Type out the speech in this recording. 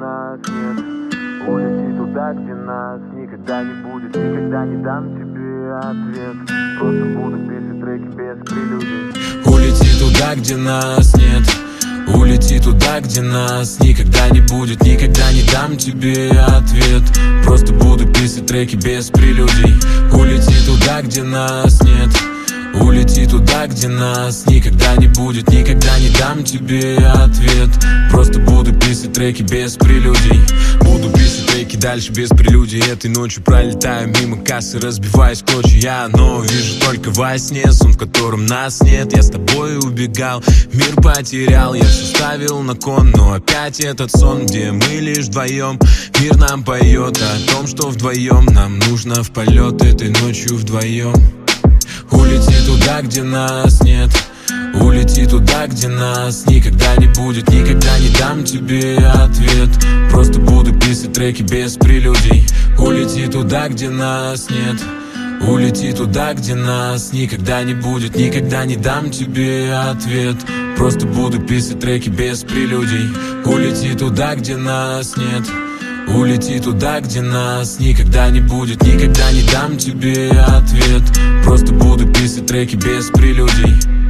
нас нет. Улети туда, где нас никогда не будет. Никогда не дам тебе ответ. Просто буду писать треки без прелюдий. Улети туда, где нас нет. Улети туда, где нас никогда не будет. Никогда не дам тебе ответ. Просто буду писать треки без прелюдий. Улети туда, где нас нет. Улети туда, где нас никогда не будет. Никогда не дам тебе ответ. Просто буду писать треки без прелюдий. Буду писать треки дальше без прелюдий. Этой ночью пролетаю мимо кассы, разбиваясь в клочья. Я оно вижу только во сне. Сон, в котором нас нет. Я с тобой убегал, мир потерял. Я все ставил на кон, но опять этот сон, где мы лишь вдвоем. Мир нам поет о том, что вдвоем нам нужно в полет этой ночью вдвоем. Улети туда, где нас нет. Улети туда, где нас никогда не будет. Никогда не дам тебе ответ. Просто буду писать треки без прелюдий. Улети туда, где нас нет. Улети туда, где нас никогда не будет. Никогда не дам тебе ответ. Просто буду писать треки без прелюдий. Улети туда, где нас нет. Улети туда, где нас никогда не будет. Никогда не дам тебе ответ. Просто буду писать треки без прелюдий.